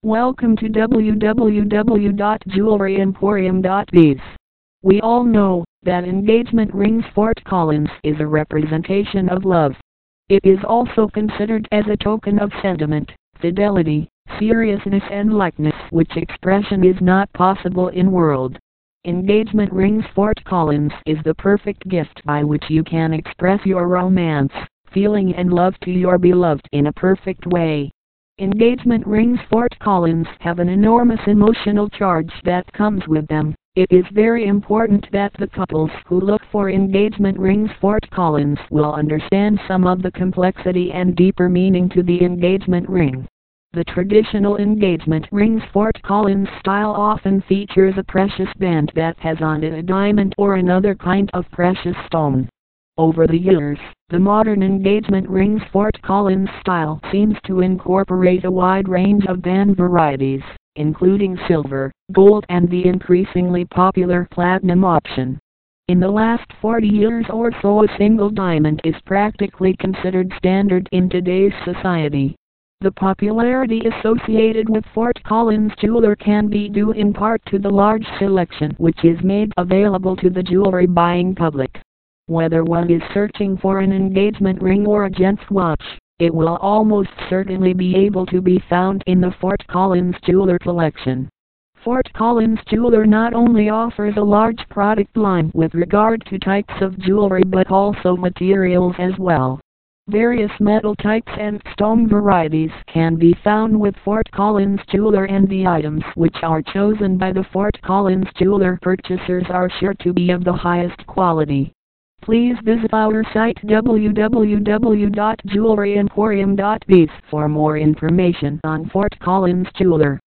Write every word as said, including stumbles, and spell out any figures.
Welcome to w w w dot jewelry emporium dot biz. We all know that engagement rings Fort Collins is a representation of love. It is also considered as a token of sentiment, fidelity, seriousness and likeness, which expression is not possible in world. Engagement rings Fort Collins is the perfect gift by which you can express your romance, feeling and love to your beloved in a perfect way. Engagement rings Fort Collins have an enormous emotional charge that comes with them. It is very important that the couples who look for engagement rings Fort Collins will understand some of the complexity and deeper meaning to the engagement ring. The traditional engagement ring's Fort Collins style often features a precious band that has on it a diamond or another kind of precious stone. Over the years, the modern engagement ring's Fort Collins style seems to incorporate a wide range of band varieties, including silver, gold and the increasingly popular platinum option. In the last forty years or so, a single diamond is practically considered standard in today's society. The popularity associated with Fort Collins jeweler can be due in part to the large selection which is made available to the jewelry buying public. Whether one is searching for an engagement ring or a gent's watch, it will almost certainly be able to be found in the Fort Collins jeweler collection. Fort Collins jeweler not only offers a large product line with regard to types of jewelry but also materials as well. Various metal types and stone varieties can be found with Fort Collins jeweler, and the items which are chosen by the Fort Collins jeweler purchasers are sure to be of the highest quality. Please visit our site w w w dot jewelry emporium dot biz for more information on Fort Collins jeweler.